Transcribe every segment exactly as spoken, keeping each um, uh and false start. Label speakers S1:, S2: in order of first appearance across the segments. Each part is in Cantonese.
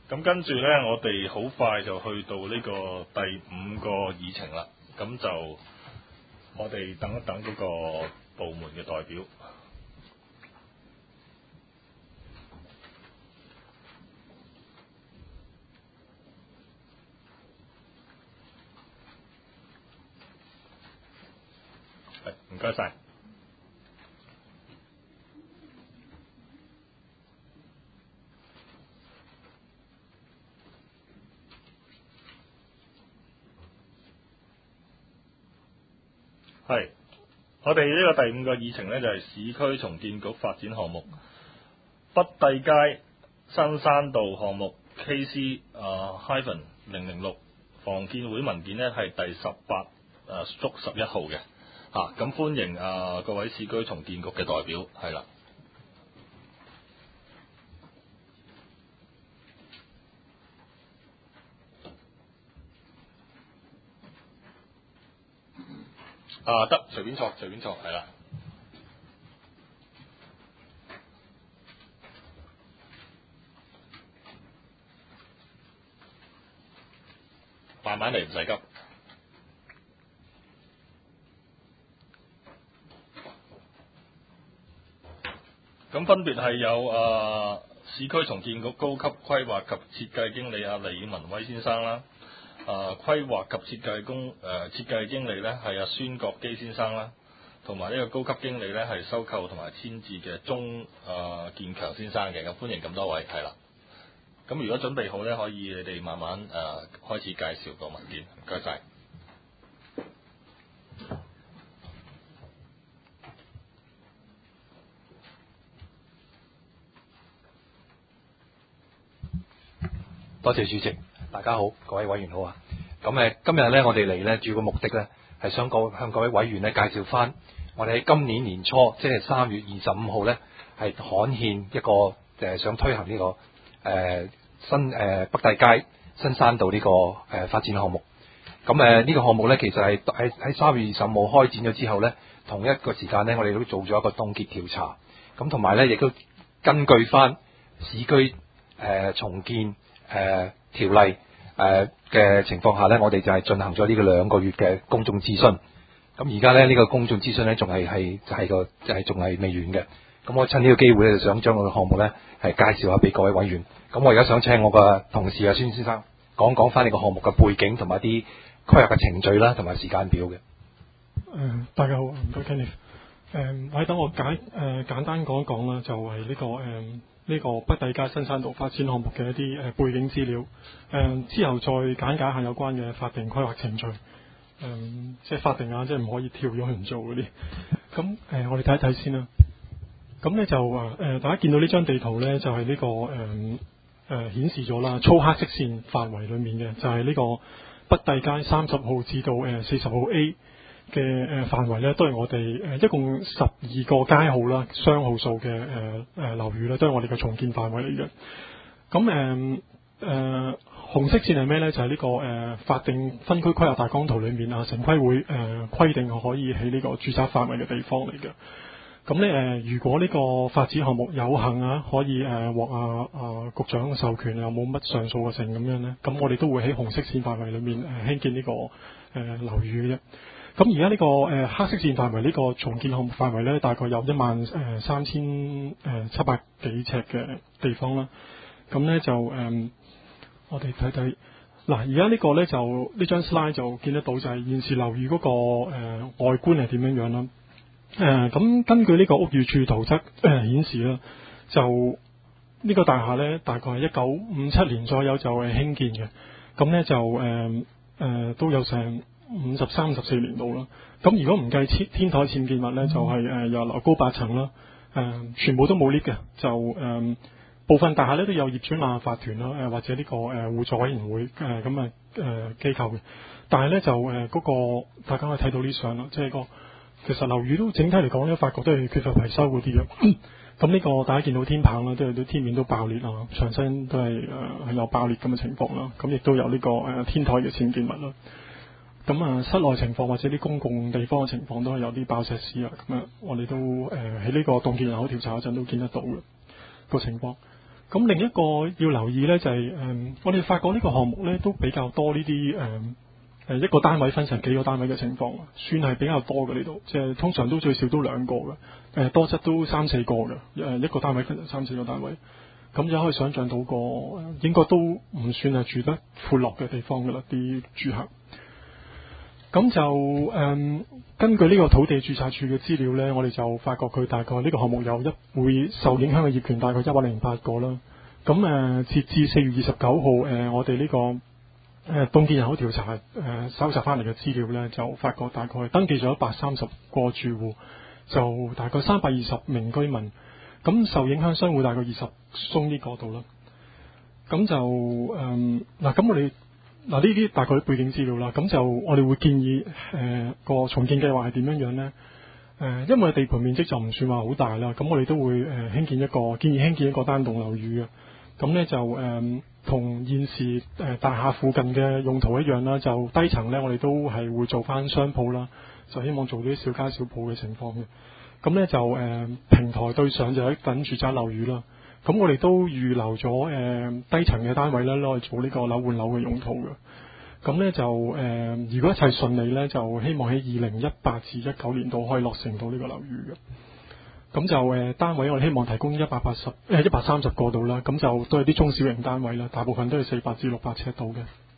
S1: 咁跟住呢，我哋好快就去到呢個第五個議程啦。咁就我哋等一等嗰個部門嘅代表。係，唔該晒。係，我哋呢個第五個議程呢，就係、是、市區重建局發展項目北帝街新山道項目 K C 啊 hyphen 零零六房建會文件呢，係第十八誒足十一號嘅嚇，咁、啊、歡迎啊各位市區重建局嘅代表係啦。啊得，隨便坐，隨便坐，係啦。慢慢嚟，唔使急。咁分別係有啊市區重建局高級規劃及設計經理阿李文威先生啦。啊，規劃及設計工誒、呃、設計經理咧係阿孫國基先生啦，同埋呢個高級經理咧係收購同埋遷置嘅鐘啊建強先生嘅，咁歡迎咁多位係啦。咁如果準備好咧，可以你哋慢慢誒、呃、開始介紹個文件，唔該晒。
S2: 多謝主席，大家好，各位委員好啊。咁誒，今日咧我哋嚟咧主要嘅目的咧係想各向各位委員咧介紹翻我哋喺今年年初，即係三月二十五號咧係刊憲一個誒、呃、想推行呢、這個誒、呃、新誒、呃、北帝街新山道呢、這個誒、呃、發展項目。咁誒呢個項目咧其實係喺喺三月二十五號開展咗之後咧，同一個時間咧我哋都做咗一個凍結調查。咁同埋咧亦都根據翻市區誒、呃、重建誒、呃、條例誒嘅、呃、情況下咧，我哋就係進行咗呢個兩個月嘅公眾諮詢。咁而家咧呢、這個公眾諮詢咧仲係係就係個就係仲係未完嘅。咁我趁呢個機會咧，就想將我個項目咧係介紹下俾各位委員。咁我而家想請我個同事啊孫先生講講翻呢個項目嘅背景同埋啲規劃嘅程序啦，同埋時間表嘅。誒、
S3: 呃，大家好，唔該 Kenneth。誒，或者等我簡誒、呃、簡單講一講啦，就係、是、呢、這個誒呢、呃這個北帝街新山道發展項目嘅一啲誒、呃、背景資料。誒、呃、之後再簡介下有關嘅法定規劃程序。誒、呃，即係法定啊，即係唔可以跳咗去唔做嗰啲。咁誒、呃，我哋睇一睇先啦。咁咧就話誒、呃，大家見到呢張地圖咧，就係、是、呢、這個誒誒顯示咗啦，粗黑色線範圍裡面嘅就係、是、呢個北帝街三十號至到誒四十號 A 嘅誒範圍咧，都係我哋誒、呃、一共十二個街號啦，雙號數嘅誒誒樓宇咧，都係我哋嘅重建範圍嚟嘅。咁誒誒紅色線係咩咧？就係、是、呢、這個誒、呃、法定分區規劃大綱圖裡面啊，城規會誒、呃、規定可以喺呢個住宅範圍嘅地方嚟嘅。咁咧誒，如果呢個發展項目有幸啊，可以誒、呃、獲啊啊局長授權，又冇乜上訴嘅成咁樣咧，咁我哋都會喺紅色線範圍裡面誒、呃、興建呢、這個誒、呃、樓宇嘅啫。咁而家呢個誒、呃、黑色線範圍呢個重建項目範圍咧，大概有一萬誒三千誒七百幾尺嘅地方啦。咁咧就誒、呃，我哋睇睇嗱，而家呢個咧就呢張 slide 就見得到，就係現時樓宇嗰、那個誒、呃、外觀係點樣樣啦。誒咁、呃、根據呢個屋宇署圖則誒、呃、顯示啦，就呢個大廈咧大概係一九五七年左右就係興建嘅，咁咧就誒誒、呃、都有成五十三十四年度啦。咁如果唔計天台僭建物咧，就係、是、誒、呃、又樓高八層啦，誒、呃、全部都冇 lift 嘅，就誒、呃、部分大廈咧都有業主立案法團啦，誒、呃、或者呢、這個誒互助委員會誒咁啊誒機構嘅，但係咧就誒嗰、呃那個大家可以睇到啲相啦，即係個。其實樓宇都整體嚟講咧，發覺都係缺乏維修嗰啲嘅。咁呢個大家見到天棚啦，都係啲天面都爆裂啊，牆身都係誒係有爆裂咁嘅情況啦。咁亦都有呢、這個誒、呃、天台嘅僭建物啦。咁啊，室內情況或者啲公共地方嘅情況都係有啲爆石屎啊。咁啊，我哋都誒喺呢個凍結人口調查嗰陣都見得到嘅個情況。 咁另一個要留意呢，就係、是、誒、嗯，我哋發覺呢個項目呢都比較多呢啲誒誒一個單位分成幾個單位嘅情況，算係比較多嘅呢度，即係通常都最少都兩個嘅，誒、呃、多則都三四個嘅，誒一個單位分成三四個單位，咁就可以想像到個應該都唔算係住得闊落嘅地方㗎啦，啲住客。咁就誒、嗯，根據呢個土地註冊處嘅資料呢，我哋就發覺佢大概呢個項目有一會受影響嘅業權大概一百零八個啦。咁誒、呃，截至四月二十九號，誒、呃、我哋呢、這個誒凍結人口調查誒、呃、收集翻嚟嘅資料呢，就發覺大概登記咗一百三十個住戶，就大概三百二十名居民。咁受影響商戶大概二十宗呢個度啦。咁就誒嗱，咁、呃、我哋。嗱，呢啲大概啲背景資料啦，咁就我哋會建議誒個、呃、重建計劃係點樣樣呢？誒、呃，因為地盤面積就唔算話好大啦，咁我哋都會誒興、呃、建一個建議興建一個單棟樓宇嘅，咁呢就誒同、呃、現時誒、呃、大廈附近嘅用途一樣啦，就低層呢，我哋都係會做翻商鋪啦，就希望做啲小街小鋪嘅情況嘅，咁呢就誒、呃、平台對上就係等住宅樓宇啦。咁我哋都預留咗誒、呃、低層嘅單位咧，攞嚟做呢個樓換樓嘅用途嘅。咁咧就誒、呃，如果一切順利咧，就希望喺二零一八至一九年度可以落成到呢個樓宇嘅。咁就誒、呃、單位我哋希望提供一百八十誒一百三十個度啦。咁就都係啲中小型單位啦，大部分都係四百至六百尺度嘅。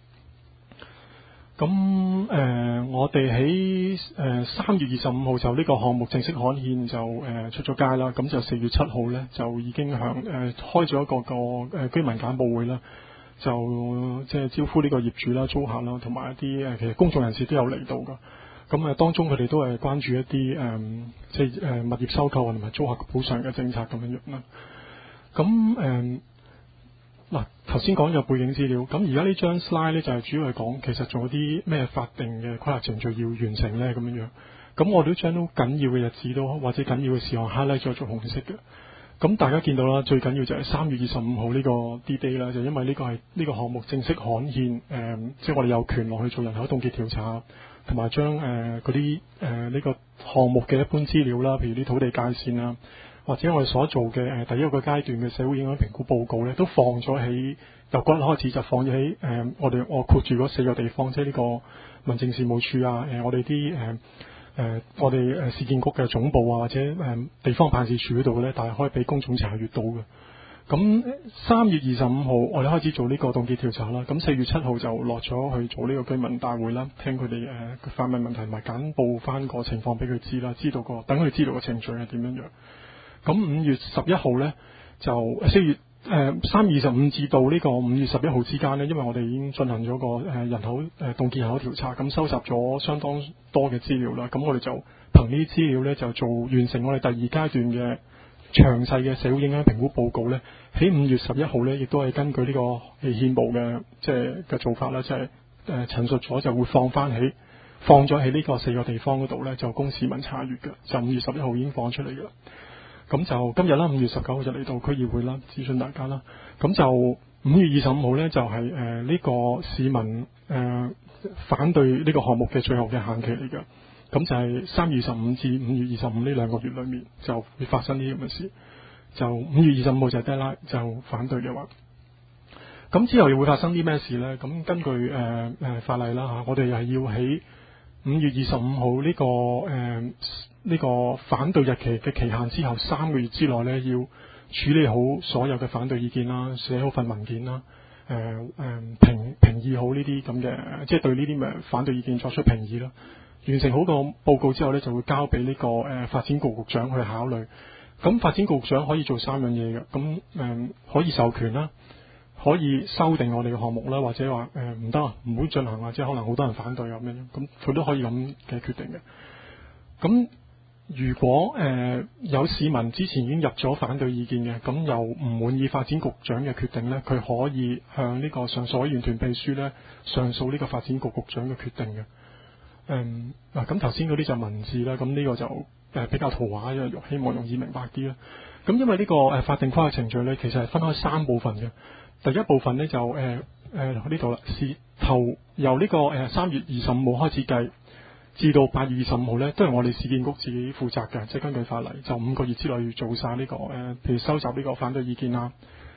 S3: 咁誒、呃，我哋喺誒三月二十五號就呢個項目正式刊憲就誒、呃、出咗街啦。咁就四月七號咧就已經向誒、呃、開咗一個個誒、呃、居民簡報會啦，就即係招呼呢個業主啦、租客啦，同埋一啲誒、呃、其實公眾人士都有嚟到噶。咁啊，當中佢哋都係關注一啲誒、呃、即係誒、呃、物業收購同埋租客補償嘅政策咁樣樣啦。咁誒。呃嗱，頭先講咗背景資料，咁而家呢張 slide 咧就係主要係講其實仲有啲咩法定嘅規劃程序要完成咧咁樣樣。咁我哋都將都緊要嘅日子都或者緊要嘅事項 highlight 咗做紅色嘅。咁大家見到啦，最緊要就係三月二十五號呢個 D-Day 啦，就因為呢個係呢個項目正式刊憲，誒、呃，即係我哋有權落去做人口凍結調查，同埋將誒嗰啲誒呢個項目嘅一般資料啦，譬如啲土地界線啊。或者我哋所做嘅誒、呃、第一個階段嘅社會影響評估報告咧，都放咗喺由嗰日開始就放咗喺誒我哋我括住嗰四個地方，即係呢個民政事務處啊，誒、呃、我哋啲誒誒我哋誒市建局嘅總部啊，或者誒、呃、地方辦事處嗰度咧，但係可以俾公眾查閲到嘅。咁三月二十五號我哋開始做呢個凍結調查啦，咁四月七號就落咗去做呢個居民大會啦，聽佢哋誒發問問題同埋簡報翻個情況俾佢知啦，知道個等佢哋知道個程序係點樣樣。咁五月十一號呢，就四月誒三月二十五至到呢個五月十一號之間呢，因為我哋已經進行咗個誒、呃、人口誒凍結人口調查，咁收集咗相當多嘅資料啦。咁我哋就憑呢啲資料呢，就做完成我哋第二階段嘅詳細嘅社會影響評估報告呢。喺五月十一號呢，亦都係根據呢個憲報嘅即係嘅做法啦，即係誒陳述咗就會放翻喺放咗喺呢個四個地方嗰度呢，就供市民查閲嘅。就五月十一號已經放出嚟嘅啦。咁就今日啦，五月十九號就嚟到區議會啦，諮詢大家啦。咁就五月二十五號呢，就係誒呢個市民誒、呃、反對呢個項目嘅最後嘅限期嚟嘅。咁就係三月二十五至五月二十五呢兩個月裏面就會發生呢啲咁嘅事。就五月二十五號就係 deadline，就反對嘅話，咁之後又會發生啲咩事呢？咁根據誒誒、呃呃、法例啦嚇，我哋係要喺五月二十五號呢個誒。呃呢個反對日期嘅期限之後三個月之內呢，要處理好所有嘅反對意見啦，寫好份文件啦，誒、呃、誒、呃、評評議好呢啲咁嘅，即係對呢啲嘅反對意見作出評議啦。完成好個報告之後呢，就會交俾呢、這個誒、呃、發展局局長去考慮。咁發展局局長可以做三樣嘢嘅，咁誒、呃、可以授權啦，可以修訂我哋嘅項目啦，或者話誒唔得啊，唔會進行，或者可能好多人反對咁樣，咁佢都可以咁嘅決定嘅。咁如果誒、呃、有市民之前已經入咗反對意見嘅，咁又唔滿意發展局長嘅決定呢，佢可以向呢個上訴委員團秘書呢上訴呢個發展局局長嘅決定嘅。誒嗱，咁頭先嗰啲就文字啦，咁呢個就誒、呃、比較圖畫，因為希望容易明白啲啦。咁因為呢個誒法定規劃程序呢，其實係分開三部分嘅。第一部分呢，就誒誒呢度啦，是頭由呢個誒三月二十五號開始計，至到八月二十五號咧，都係我哋市建局自己負責嘅，即係根據法例，就五個月之內要做晒呢、這個誒、呃，譬如收集呢個反對意見啊，誒、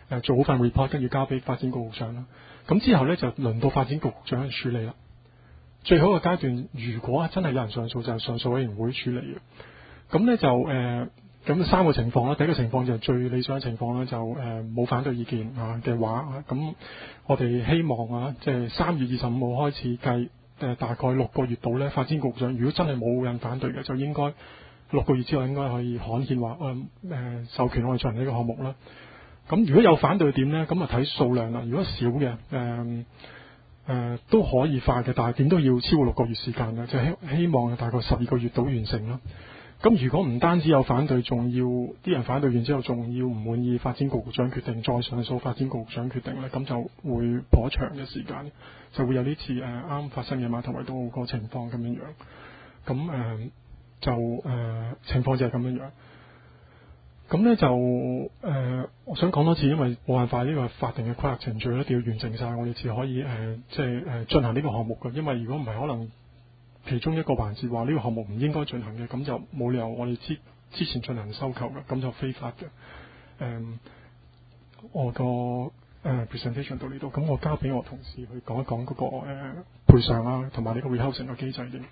S3: 誒做好份 report， 跟住交俾發展局局長啦。咁之後咧就輪到發展局局長去處理啦。最好嘅階段，如果真係有人上訴，就係、是、上訴委員會處理嘅。咁咧就誒咁三個情況啦。第一個情況就係最理想嘅情況咧，就誒冇、呃、反對意見啊嘅話，咁我哋希望啊，即係三月二十五號開始計誒、呃、大概六個月度咧，發展局局長如果真係冇人反對嘅，就應該六個月之後應該可以刊憲話誒誒授權我哋進行呢個項目啦。咁如果有反對點咧，咁啊睇數量啦。如果少嘅誒。呃誒、呃、都可以快嘅，但係點都要超過六個月時間嘅，就希希望大概十二個月到完成啦。咁如果唔單止有反對，仲要啲人反對完之後，仲要唔滿意發展局局長決定，再上訴發展局局長決定咧，咁就會頗長嘅時間，就會有呢次誒啱、呃、發生嘅碼頭圍道個情況咁樣樣。咁誒、呃、就誒、呃、情況就係咁樣樣。咁咧就誒、呃，我想講多次，因為冇辦法，呢個法定嘅規劃程序一定要完成晒，我哋至可以誒，即係誒進行呢個項目嘅。因為如果唔係，可能其中一個環節話呢個項目唔應該進行嘅，咁就冇理由我哋之之前進行收購嘅，咁就非法嘅。誒、呃，我個誒、呃、presentation 到呢度，咁我交俾我同事去講一講嗰、那個誒、呃、賠償啊，同埋呢個 rehousing 嘅機制先。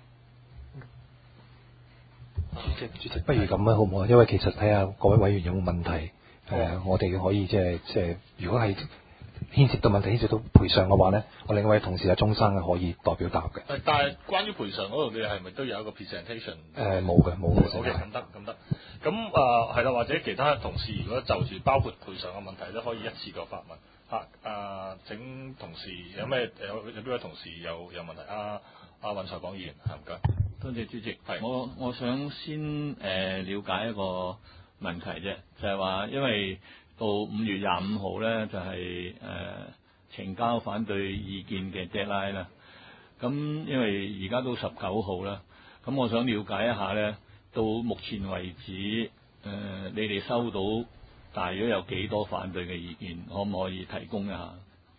S2: 主席，主席，不如咁啊，好唔好啊？因為其實睇下各位委員有冇問題，誒、哦呃，我哋可以即係即係，如果係牽涉到問題、牽涉到賠償嘅話咧，我另外一位同事阿鐘生可以代表答嘅。誒，
S1: 但係關於賠償嗰度，你係咪都有一個 presentation？誒，
S2: 冇嘅，冇嘅。
S1: 好嘅，咁得，咁得。咁啊，係啦，或者其他同事如果就住包括賠償嘅問題咧，可以一次過發問。嚇，啊，請同事有咩有有邊位同事有有問題？啊啊，運財講議員，係唔該。
S4: 多謝主席。係，我我想先誒、呃、了解一個問題啫，就係、是、話因為到五月廿五號咧，就係、是、誒、呃、呈交反對意見嘅 deadline 啦。咁因為而家都十九號啦，咁我想了解一下咧，到目前為止誒、呃，你哋收到大約有幾多反對嘅意見，可唔可以提供一下？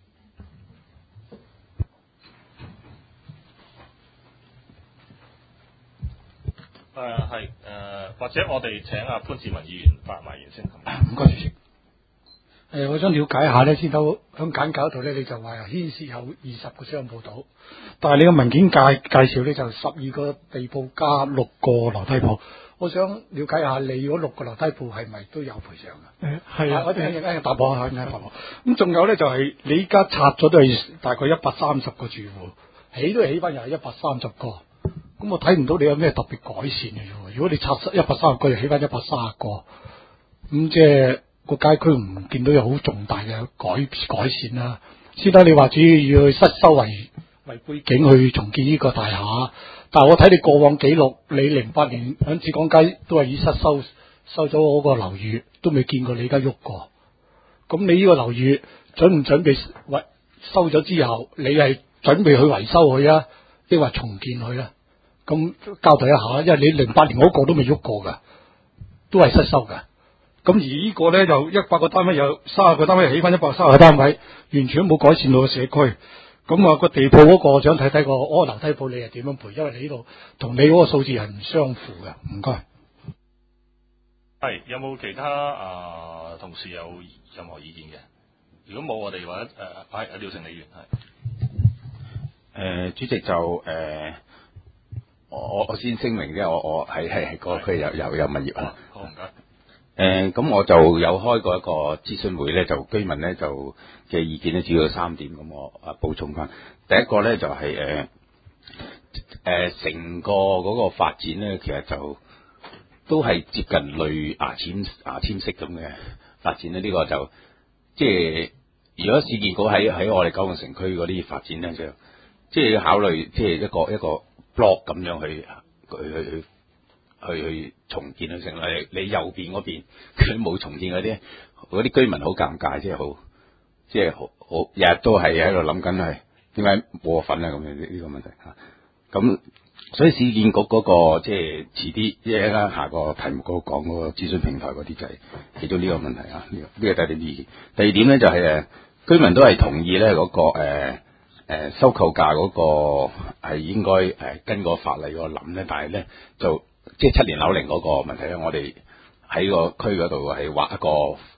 S1: 誒係誒，或者我哋請阿潘志文議員發埋言先。
S5: 唔該，主席。誒、呃，我想了解一下咧，先到響簡介度咧，你就話牽涉有二十個商鋪島，但係你個文件介介紹咧就十二個地鋪加六個樓梯鋪。我想了解一下，你嗰六個樓梯鋪係咪都有賠償㗎？誒係啊，我哋一陣間答我下，一陣間答我。咁仲有咧就係、是、你而家拆咗都係大概一百三十個住戶，起都係起翻又係一百三十個。咁我睇唔到你有咩特別改善嘅啫。如果你拆一百三十個，又起翻一百三十個，咁即係個街區唔見到有好重大嘅改改善啦。先得你話主要要去失修為為背景去重建呢個大廈，但係我睇你過往記錄，你零八年喺浙江街都係以失修收咗嗰個樓宇，都未見過你而家喐過。咁你呢個樓宇準唔準備維收咗之後，你係準備去維修佢啊，抑或重建佢啊？咁交代一下，因為你零八年嗰個都未喐過噶，都係失修噶。咁而呢個咧就一百個單位有三十個單位起翻一百三十個單位，完全都冇改善到個社區。咁啊個地鋪嗰個我想睇睇個嗰個樓梯鋪你係點樣賠，因為你呢度同你嗰個數字係唔相符嘅。唔該。
S1: 係有冇其他啊、呃、同事有任何意見嘅？如果冇，我哋或者誒係廖成理員係。
S6: 誒、呃、主席就誒。呃我我先聲明啫，我我係係個區有有有物業啊。
S1: 好唔該。
S6: 誒，咁我就有開過一個諮詢會咧，就居民咧就嘅意見咧主要有三點，咁我啊補充翻。第一個咧就係誒誒成個嗰個發展咧，其實就都係接近類牙籤牙籤式咁嘅發展咧。呢、這個就即係如果市建局喺喺我哋九龍城區嗰啲發展咧，就即係要考慮即係一個一個。block 咁樣去去去去去去重建去成你你右邊嗰邊佢冇重建嗰啲嗰啲居民好尷尬，即係好即係好好日日都係喺度諗緊係點解冇份啊咁樣呢呢個問題嚇。咁所以市建局嗰個即係遲啲即係啦下個題目嗰個講嗰個諮詢平台嗰啲就係其中呢個問題啊。呢個呢個第一點意見。第二點咧就係誒居民都係同意咧嗰個誒。誒、呃，收購價嗰個係應該誒、呃、跟個法例個諗咧，但係咧就即係七年樓齡嗰個問題咧，我哋喺個區嗰度係畫一個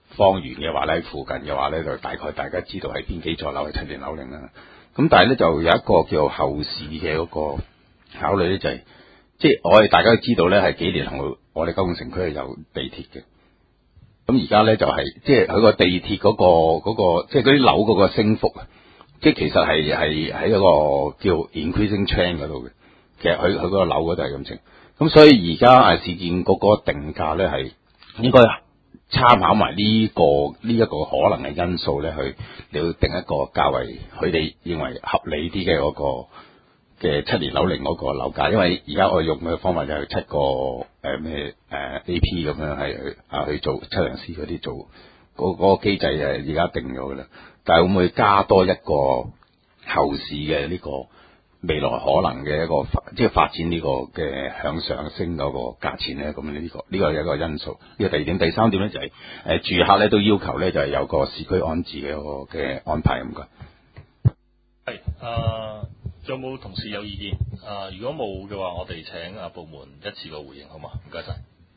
S6: 方圓嘅話咧，附近嘅話咧，就大概大家知道係邊幾座樓係七年樓齡啦。咁但係咧就有一個叫後市嘅嗰個考慮咧，就係、是、即係我哋大家都知道咧，係幾年後我哋九龍城區係有地鐵嘅。咁而家咧就係、是、即係佢個地鐵嗰、那個嗰、那個即係嗰啲樓嗰個升幅啊，即係其實係係喺一個叫 increasing trend 嗰度嘅。其實佢佢嗰個樓嗰度係咁升。咁所以而家誒市建局嗰個定價咧係應該參考埋呢、這個呢一、這個可能嘅因素咧，去你要定一個較為佢哋認為合理啲嘅嗰個嘅七年樓齡嗰個樓價，因為而家我用嘅方法就係七個誒咩誒 A P 咁樣係去啊去做測量師嗰啲做嗰嗰、那個機制誒而家定咗㗎啦，但係會唔會加多一個後市嘅呢、這個？未來可能嘅一個發即係發展呢個嘅向上升嗰個價錢咧，咁呢、呢個呢、呢個係一個因素。呢、呢個第二點，第三點咧就係、係、誒住客咧都要求咧就係有個市區安置嘅一個嘅安排咁嘅。
S1: 係啊，仲有冇同事有意見？啊，如果冇嘅話，我哋請啊部門一次過回應好嘛？唔該晒。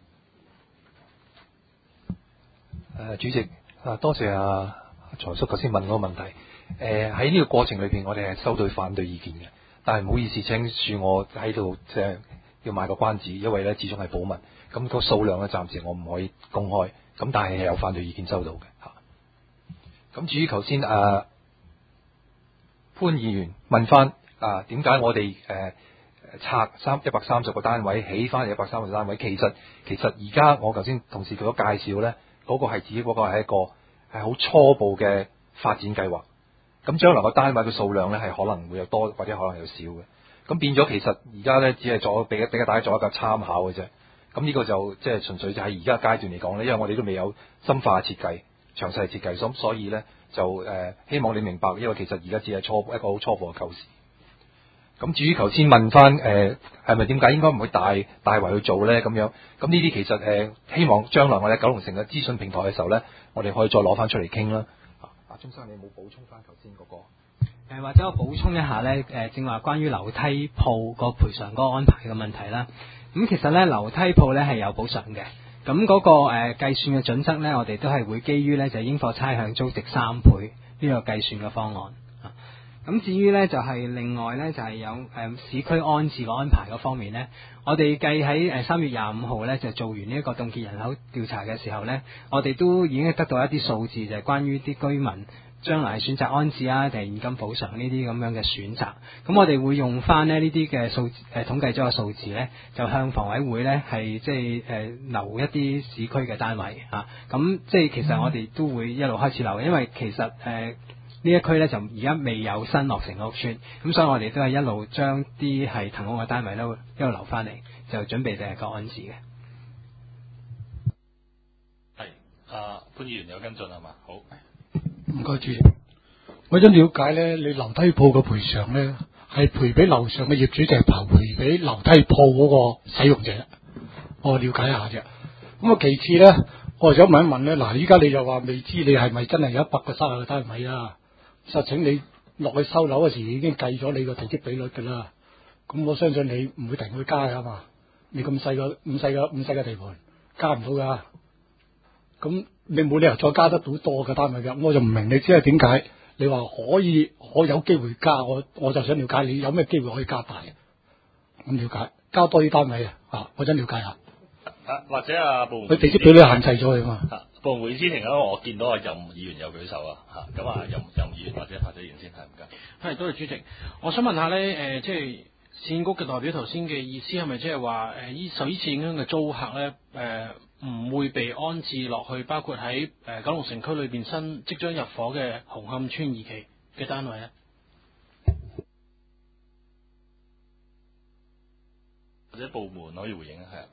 S2: 誒、呃，主席啊，多謝啊財叔頭先問嗰個問題。誒喺呢個過程裏邊，我哋係收到反對意見嘅。但係唔好意思，請恕我喺度即係要賣個關子，因為咧始終係保密，咁、個數量咧暫時我唔可以公開，咁但係係有反對意見收到嘅嚇。咁至於頭先誒潘議員問翻啊點解我哋誒、呃、拆三一百三十個單位起翻一百三十個單位，其實其實而家我頭先同事做咗介紹咧，嗰、個係只不過係一個係好初步嘅發展計劃。咁將來個單位嘅數量咧係可能會有多或者可能有少嘅，咁變咗其實而家咧只係做俾俾大家做一個參考嘅啫。咁呢個就即係純粹就喺而家階段嚟講咧，因為我哋都未有深化設計、詳細設計，咁所以咧就誒、呃、希望你明白，因為其實而家只係初一個好初步嘅構思。咁至於頭先問翻誒係咪點解應該唔會大大圍去做咧咁樣？咁呢啲其實誒、呃、希望將來我哋九龍城嘅資訊平台嘅時候咧，我哋可以再攞翻出嚟傾啦。阿鍾生，你有冇補充翻頭先嗰個？
S7: 誒或者我補充一下咧，誒正話關於樓梯鋪個賠償嗰個安排嘅問題啦。咁其實咧樓梯鋪咧係有補償嘅。咁嗰個誒計算嘅準則咧，我哋都係會基於咧就係應課差餉租值三倍呢個計算嘅方案。咁至於咧就係、是、另外咧就係、是、有誒、呃、市區安置嘅安排嗰方面咧，我哋計喺誒三月廿五號咧就做完呢一個凍結人口調查嘅時候咧，我哋都已經得到一啲數字，就係、是、關於啲居民將來係選擇安置啊定係現金補償呢啲咁樣嘅選擇。咁我哋會用翻咧呢啲嘅數誒、呃、統計咗嘅數字咧，就向房委會咧係即係誒留一啲市區嘅單位啊。咁即係其實我哋都會一路開始留，因為其實誒。呃呢一區咧就而家未有新落成嘅屋邨，咁所以我哋都係一路將啲係騰空嘅單位咧一路留翻嚟，就準備第日個安置嘅。
S1: 係，啊潘議員有跟進係嘛？好，
S5: 唔該主席。我想了解咧，你樓梯鋪嘅賠償咧係賠俾樓上嘅業主，定係賠俾樓梯鋪嗰個使用者？我了解一下啫。咁啊，其次咧，我想問一問咧，嗱，依家你就話未知你係咪真係有一百個三十個單位啊？實情你落去收樓嗰時已經計咗你個地積比率㗎啦，咁我相信你唔會突然去加㗎嘛。你咁細個咁細個咁細個地盤加唔到㗎，咁你冇理由再加得到多嘅單位㗎。我就唔明你只係點解你話可以可有機會加，我我就想了解你有咩機會可以加大，咁了解加多啲單位啊，我想了解下。
S1: 啊，或者啊部門
S5: 佢地積比率限制咗佢嘛？
S1: 啊，部門會議停咗，我見到阿任議員有舉手啊，嚇咁啊任任議員或者彭仔員先係唔該。
S8: 係，多謝主席。我想問下咧，誒、呃，即係市建局嘅代表頭先嘅意思係咪即係話誒依受依次影響嘅租客咧，誒、呃、唔會被安置落去，包括喺誒、呃、九龍城區裏邊新即將入伙嘅紅磡邨二期嘅單位咧？
S1: 或者部門可以回應啊，係啊。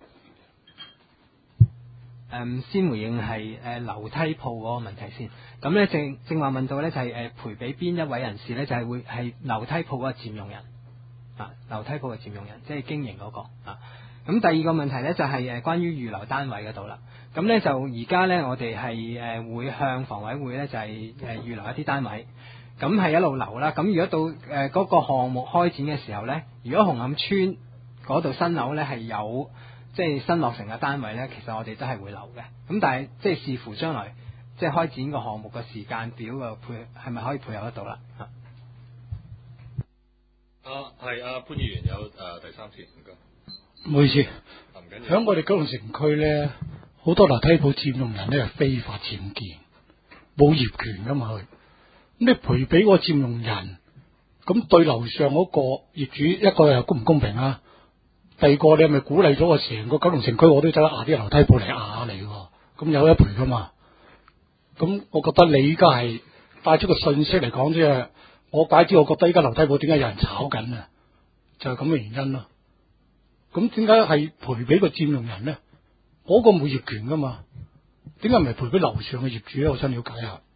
S7: 誒、嗯、先回應係誒樓梯鋪嗰個問題先。咁咧正正話問到咧就係誒賠俾邊一位人士咧，就係、是、會係樓梯鋪嗰個佔用人啊，樓梯鋪嘅佔用人即係經營嗰、那個啊。咁第二個問題咧就係、是、誒關於預留單位嗰度啦。咁咧就而家咧我哋係誒會向房委會咧就係誒預留一啲單位，咁係一路留啦。咁如果到誒嗰、呃那個項目開展嘅時候咧，如果紅磡邨嗰度新樓咧係有即係新落成嘅單位咧，其實我哋都係會留嘅。咁但係即係視乎將來即係開展個項目嘅時間表嘅配係咪可以配合得到啦？啊，
S1: 啊係啊潘議員有誒、呃、第三次唔該。
S5: 唔好意思，
S1: 唔緊要。
S5: 喺我哋九龍城區咧，好多樓梯鋪佔用人咧係非法僭建，冇業權噶嘛佢。咁你賠俾個佔用人，咁對樓上嗰個業主一個又公唔公平啊？第二個你係咪鼓勵咗個成個九龍城區我都走去壓啲樓梯鋪嚟壓下你？咁有得賠噶嘛？咁我覺得你依家係帶出個信息嚟講，即係我解知，我覺得依家樓梯鋪點解有人炒緊啊？就係咁嘅原因咯。咁點解係賠俾個佔用人咧？嗰、個冇業權噶嘛？點解唔係賠俾樓上嘅業主咧？我想了解下。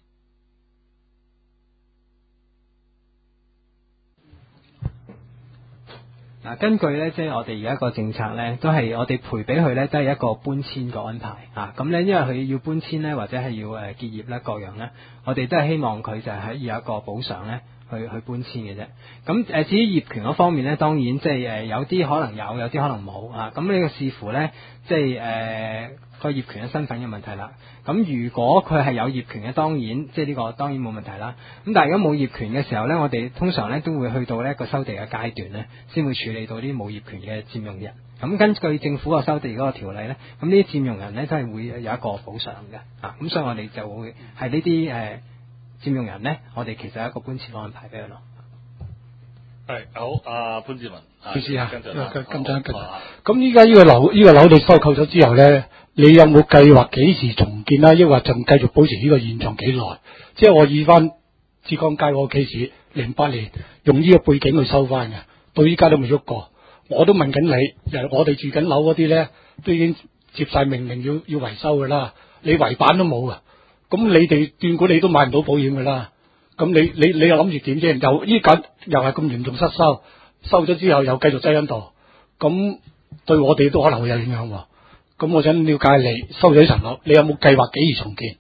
S7: 嗱，根據咧，即係我哋而家個政策咧，都係我哋賠俾佢咧，都係一個搬遷嘅安排啊。咁咧，因為佢要搬遷咧，或者係要誒結業咧，各樣咧，我哋都係希望佢就係可以有一個補償咧，去去搬遷嘅啫。咁誒，至於業權嗰方面咧，當然即係誒有啲可能有，有啲可能冇啊。咁呢個視乎咧，即係誒個業權嘅身份嘅問題啦。咁如果佢係有業權嘅，當然即係呢個當然冇問題啦。咁但係如果冇業權嘅時候咧，我哋通常咧都會去到呢一個收地嘅階段咧，先會處理到啲冇業權嘅佔用人。咁根據政府個收地嗰個條例咧，咁呢啲佔用人咧都係會有一個補償嘅啊。咁所以我哋就會係呢啲誒佔用人咧，我哋其實有一個搬遷安排俾佢咯。
S1: 係好，阿潘志文，
S5: 意思啊，
S1: 跟進
S5: 跟跟進跟進。
S1: 啊
S5: 咁依家呢個樓呢、個樓你收購咗之後咧，你有冇計劃幾時重建啦？抑或仲繼續保持呢個現狀幾耐？即係我以翻浙江街嗰個 case，零八年用呢個背景去收翻嘅，到依家都未喐過。我都問緊你，又我哋住緊樓嗰啲咧，都已經接晒命令要要維修噶啦，你圍板都冇啊！咁你哋斷估你都買唔到保險噶啦。咁你你你又諗住點啫？又依家又係咁嚴重失收，收咗之後又繼續擠喺度，咁對我哋都可能會有影響喎。咁我想了解你收咗呢層樓，你有冇計劃幾時重建？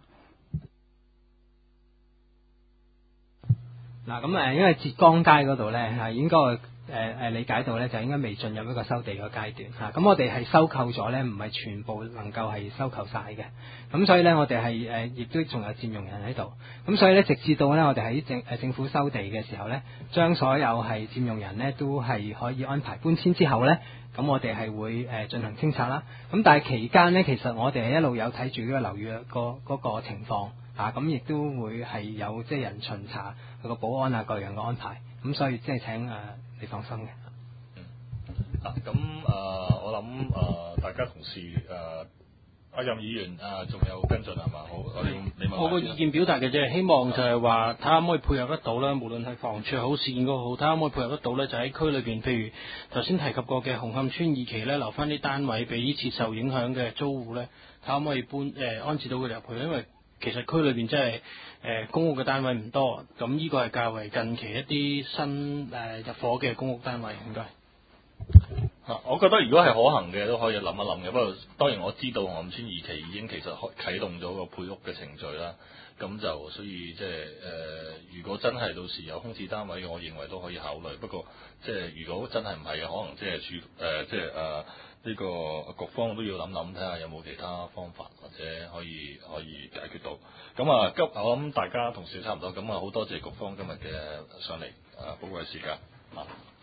S7: 嗱，咁誒，因為浙江街嗰度咧係應該誒誒理解到咧，就應該未進入一個收地嘅階段嚇。咁、啊、我哋係收購咗咧，唔係全部能夠係收購晒嘅。咁所以咧，我哋係誒亦都仲有佔用人喺度。咁所以咧，直至到咧，我哋喺政誒政府收地嘅時候咧，將所有係佔用人咧都係可以安排搬遷之後咧，咁我哋係會誒進行清拆啦。咁但係期間咧，其實我哋係一路有睇住呢個樓宇個嗰個情況。啊，咁亦都會係有即係人巡查佢個保安啊各樣嘅安排，咁所以即係請誒、呃、你放心嘅。
S1: 嗯，啊咁誒、呃，我諗誒、呃、大家同事誒阿任議員誒仲有跟進係嘛？好，我哋你問
S8: 我個意見表達嘅啫，希望就係話睇下可唔可以配合得到啦，無論係房署好、市建局好，睇下可唔可以配合得到咧，就喺區裏邊，譬如頭先提及過嘅紅磡村二期咧，留翻啲單位俾呢次受影響嘅租戶咧，睇下可唔可以搬誒、呃、安置到佢哋入去，因為其實區裏邊真係誒公屋嘅單位唔多，咁呢個係較為近期一啲新誒、呃、入伙嘅公屋單位，應該。
S1: 啊，我覺得如果係可行嘅都可以諗一諗嘅，不過當然我知道紅磡村二期已經其實開啟動咗個配屋嘅程序啦，咁就所以即係誒，如果真係到時有空置單位嘅，我認為都可以考慮。不過即係如果真係唔係嘅，可能即係處誒即係誒呢個局方都要諗諗，睇下有冇其他方法或者可以可以解決到。咁啊，今我諗大家同事差唔多，咁啊好多謝局方今日嘅上嚟誒寶貴時間啊。